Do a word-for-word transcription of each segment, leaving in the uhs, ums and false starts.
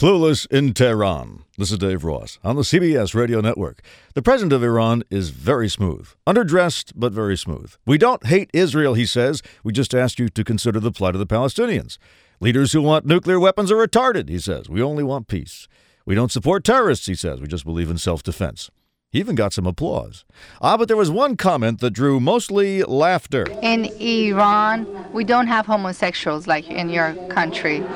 Clueless in Tehran. This is Dave Ross on the C B S Radio Network. The president of Iran is very smooth. Underdressed, but very smooth. We don't hate Israel, he says. We just ask you to consider the plight of the Palestinians. Leaders who want nuclear weapons are retarded, he says. We only want peace. We don't support terrorists, he says. We just believe in self-defense. He even got some applause. Ah, but there was one comment that drew mostly laughter. In Iran, we don't have homosexuals like in your country.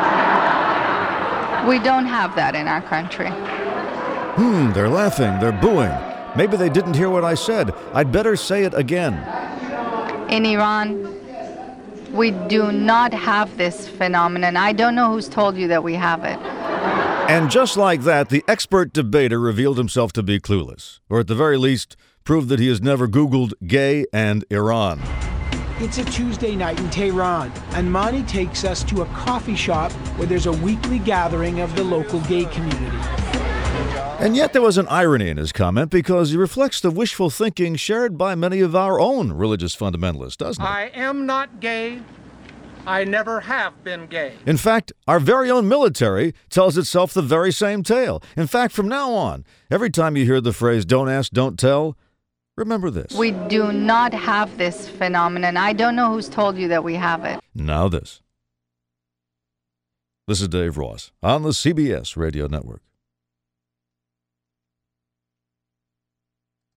We don't have that in our country. Hmm, they're laughing, they're booing. Maybe they didn't hear what I said. I'd better say it again. In Iran, we do not have this phenomenon. I don't know who's told you that we have it. And just like that, the expert debater revealed himself to be clueless, or at the very least, proved that he has never Googled gay and Iran. It's a Tuesday night in Tehran, and Mani takes us to a coffee shop where there's a weekly gathering of the local gay community. And yet there was an irony in his comment because he reflects the wishful thinking shared by many of our own religious fundamentalists, doesn't he? I am not gay. I never have been gay. In fact, our very own military tells itself the very same tale. In fact, from now on, every time you hear the phrase, don't ask, don't tell, remember this. We do not have this phenomenon. I don't know who's told you that we have it. Now this. This is Dave Ross on the C B S Radio Network.